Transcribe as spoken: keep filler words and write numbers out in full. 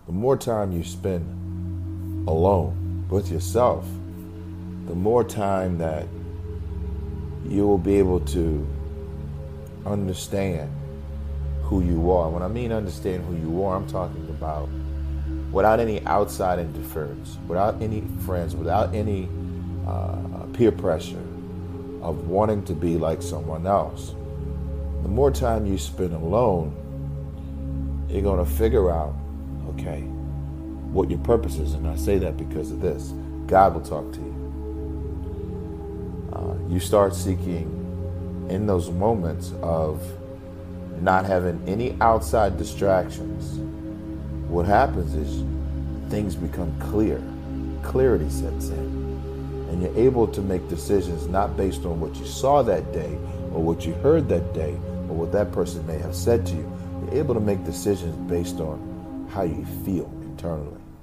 The more time you spend alone with yourself, the more time that you will be able to understand who you are. When I mean understand who you are, I'm talking about without any outside interference, without any friends, without any uh, peer pressure of wanting to be like someone else. The more time you spend alone, you're going to figure out, okay, what your purpose is. And I say that because of this. God will talk to you. Uh, you start seeking in those moments of not having any outside distractions. What happens is things become clear. Clarity sets in. And you're able to make decisions not based on what you saw that day or what you heard that day or what that person may have said to you. You're able to make decisions based on how you feel internally.